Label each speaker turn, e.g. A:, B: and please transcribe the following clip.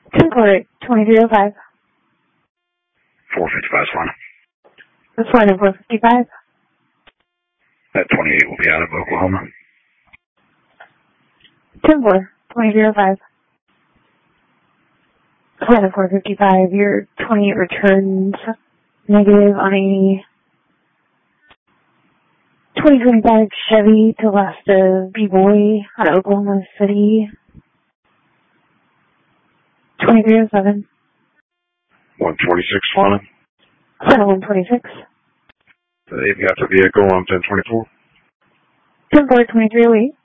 A: 10-4, 2305.
B: 455 is fine.
A: That's fine, 455.
B: That 28 will be out of Oklahoma.
A: 10-4, 2305. Flight 455, your 28 returns negative on a 2025 Chevy Telesta B-Boy out of Oklahoma City. 2307.
B: 126 flying.
A: 126.
B: They've got the vehicle on 1024.
A: 10-4, 2308.